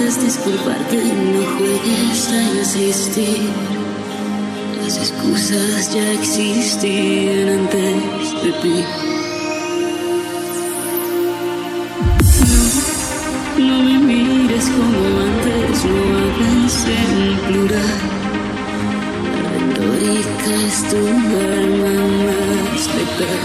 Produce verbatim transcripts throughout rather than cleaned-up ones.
intentas disculparte, no juegues a insistir. Las excusas ya existían antes de ti. No, no me mires como antes, no hables en plural. La retórica es tu arma más letal.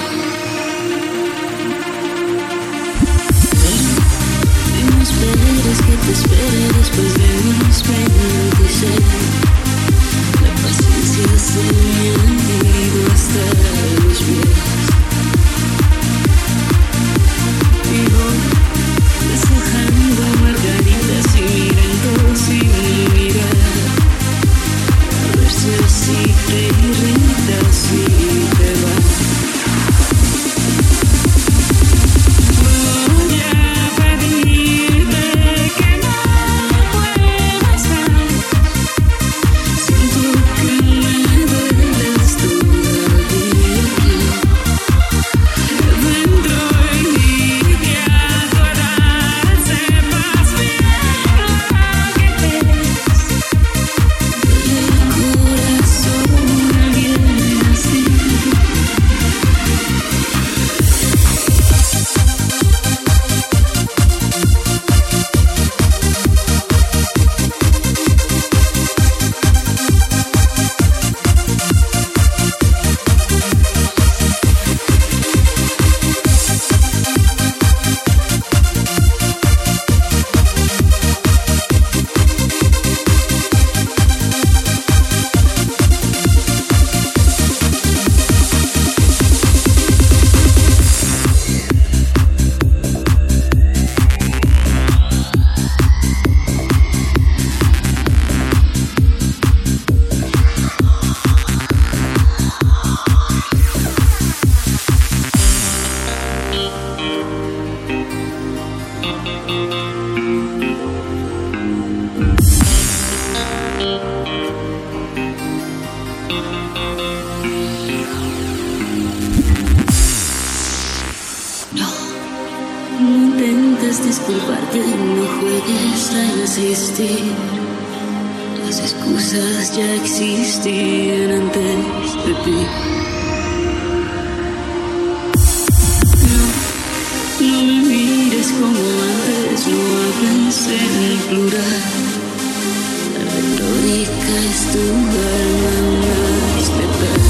No esperes que te espere después de mis veintiséis. La paciencia se me ha ido hasta los pies. Y voy deshojando margaritas y mirando sin mirar. A ver si así te irritas y te vas. Disculparte, no juegues a insistir. Las excusas ya existían antes de ti. No, no me mires como antes, no hables en plural. La retórica es tu arma más letal.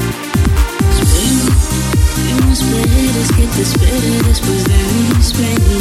Te espere después de mis veinte.